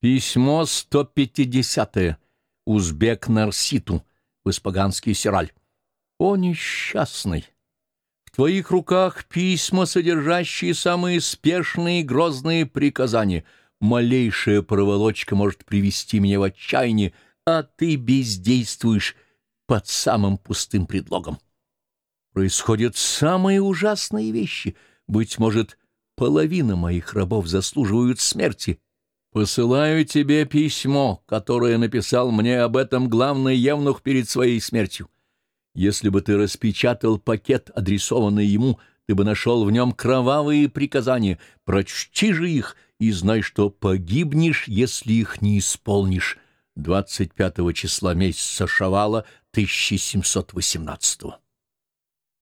Письмо 150 Узбек Нарситу в Испаганский Сираль. О, несчастный! В твоих руках письма, содержащие самые спешные и грозные приказания. Малейшая проволочка может привести меня в отчаяние, а ты бездействуешь под самым пустым предлогом. Происходят самые ужасные вещи. Быть может, половина моих рабов заслуживают смерти. Посылаю тебе письмо, которое написал мне об этом главный евнух перед своей смертью. Если бы ты распечатал пакет, адресованный ему, ты бы нашел в нем кровавые приказания. Прочти же их и знай, что погибнешь, если их не исполнишь. 25 числа месяца Шавала 1718.